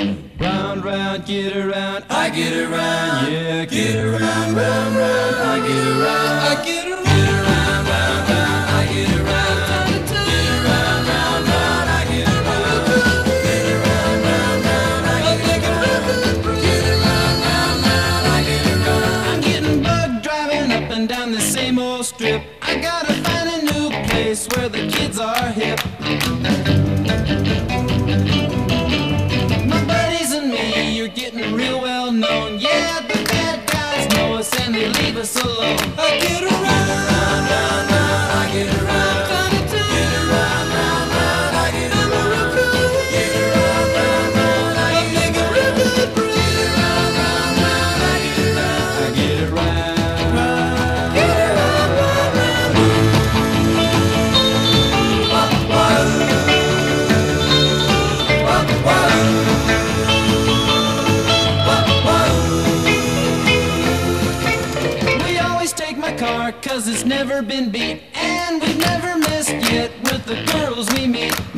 Round, round, get around, I get around, yeah, get around, round, round, I get around, I get around, round, round, round, I get around, get around, round, round, I get around, get around, round, round, I get around, get around, round, round, I get around. I'm getting bugged driving up and down the same old strip. I gotta find a new place where the kids are hip. Getting real well known, yeah, the bad guys know us and they leave us alone. I get around, round, round, round, I get around, get around, round, round, I get around, get around, round, round, I get around, get around, round, round, I get around, I get around, get around, round, round. Car, 'cause it's never been beat, and we've never missed yet with the girls we meet.